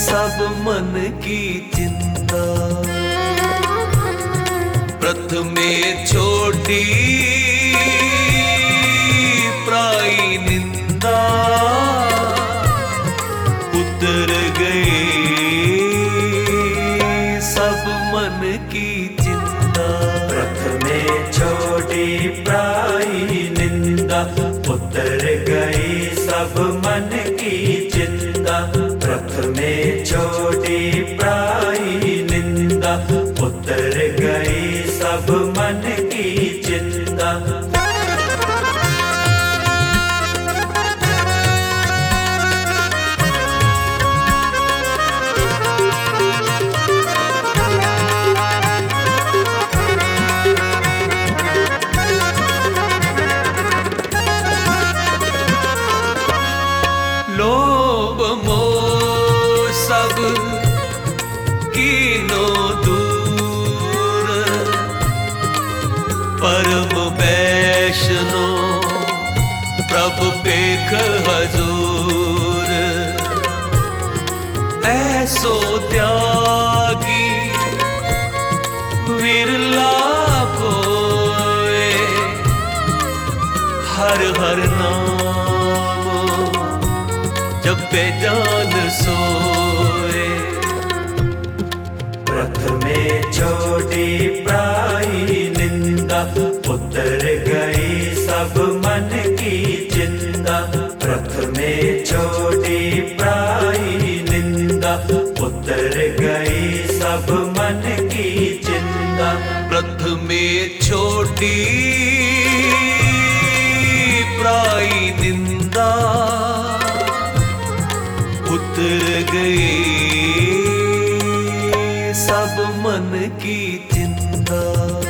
सब मन की चिंता। प्रथमे छोटी प्राई निंदा, उतर गए सब मन की चिंता। प्रथमे छोटी प्राई निंदा, उतर गई सब मन की चिंता। प्रथमे छोटी प्राई निंदा, उतर गई सब मन की चिंता। लोभ मोह सब कीनो दूर, परम वैष्णो प्रभु पेख हजूर। ऐसो त्यागी विरला कोय, हर हर नाम जपे जान सोए। प्रथमे छोटी प्राई निंदा, उतर गई सब मन की चिंता। प्रथमे छोटी प्राई निंदा, उतर गई सब मन की चिंता। प्रथमे छोटी प्राई निंदा, उतर गए सब मन की चिंता।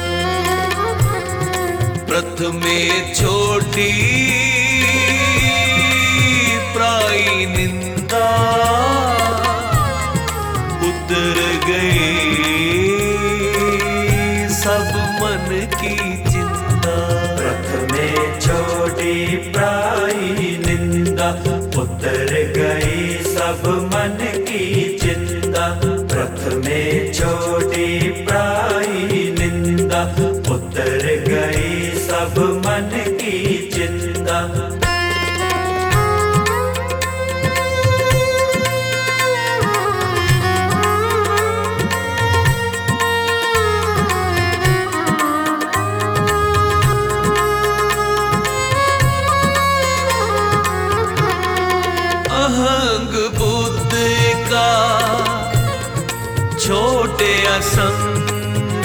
प्रथमे छोटी प्राई निंदा, उतर गए सब मन की चिंता। प्रथमे छोटी प्राई निंदा, उतर गई सब मन की चिंता। प्रथमे छोटी प्राई निंदा, उतर गई सब मन की चिंता। अहंग बुद्ध का छोटे असंग,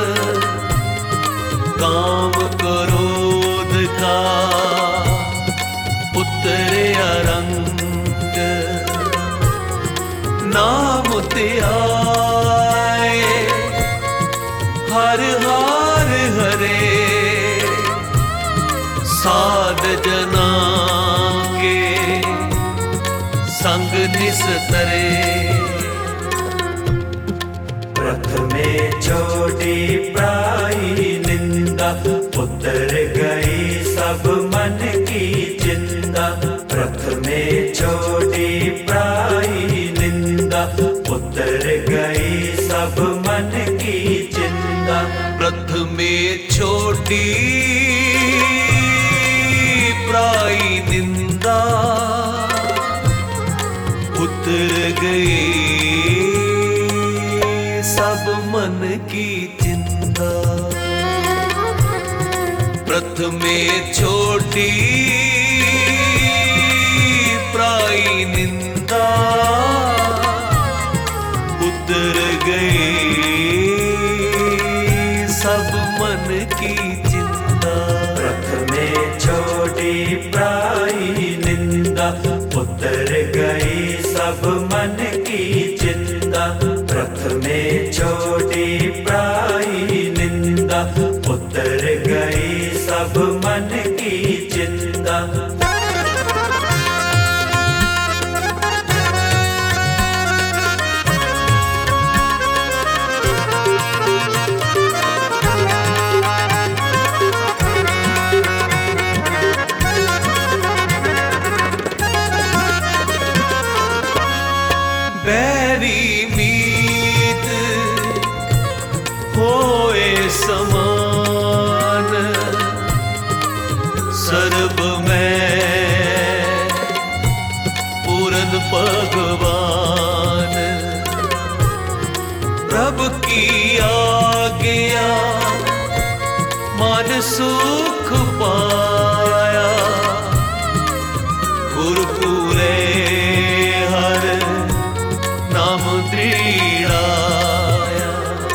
काम क्रोध का उतरे अरंग। नाम त्याए हर हार हरे, साध जना के संग निस्तरे। प्रथमे छोटी प्राई निंदा, उतर गई सब मन की चिंता। प्रथमे छोटी प्राई निंदा, उतर गई सब मन की चिंता। प्रथमे छोटी प्राई निंदा, उतर गए सब मन की चिंता। प्रथमे छोटी प्राई निंदा, उतर गए सब मन की चिंता। प्रथमे छोटी प्राई निंदा, उतर गई सब मन की चिंता। प्रथमे छोटी प्राई निंदा, उतर गई सब मन की चिंता। बैर मेरी मीत होए समान, सर्ब में पूर्ण भगवान। प्रभु की आज्ञा मन सुख पाया, गुरपुरे हर नाम दृढ़ाया।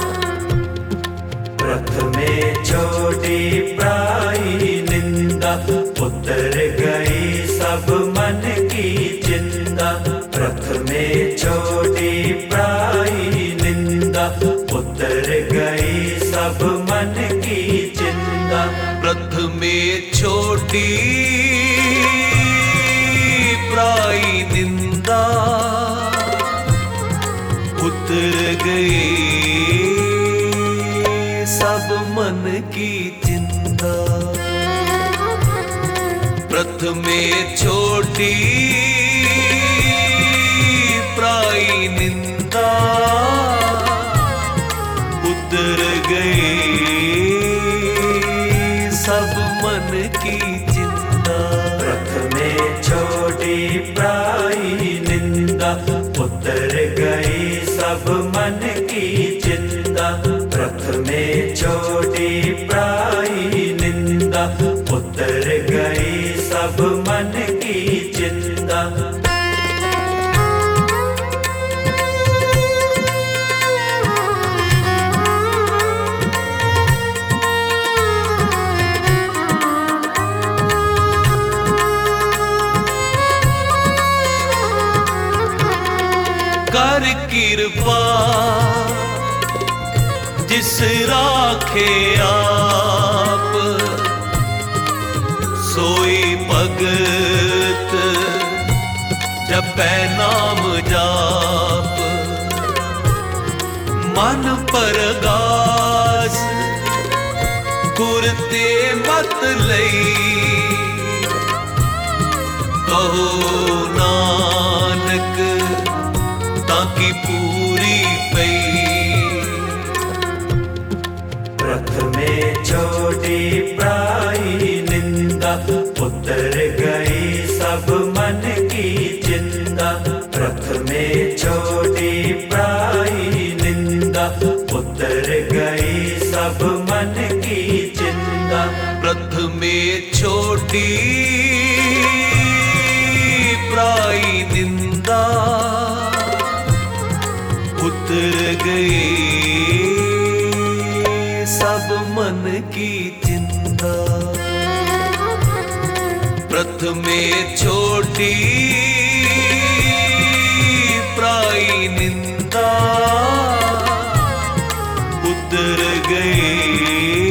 प्रथमे छोटी प्राई निंदा, उतर गई सब मन की चिंता। प्रथमे छोटी प्राई निंदा, उतर गई सब मन की चिंता। प्रथमे छोटी प्राई निंदा, उतर गई सब मन की चिंता। प्रथमे छोटी प्राई निंदा, उतर गई सब मन की चिंता। प्रथमे छोटी प्राई निंदा, उतर गई सब मन की चिंता। प्रथमे छोटी प्राई निंदा, उतर गई सब मन की चिंता। कर कृपा जिस राखे आप, सोई भगत जपै नाम जाप। मन परगास गुर ते मत लई, कहो नानक ताकि पूरी पई। प्रथमे छोटी प्राई निंदा, उतर गई सब मन की चिंता। प्रथमे छोटी प्राई निंदा, उतर गई सब मन की चिंता। प्रथमे छोटी प्राई निंदा, उतर गई सब मन की चिंता। प्रथमे छोटी प्राई निंदा, उतर गई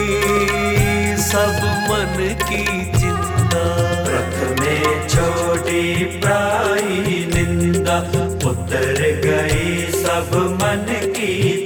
सब मन की चिंता। प्रथमे छोटी प्राई निंदा, उतर गई सब मन की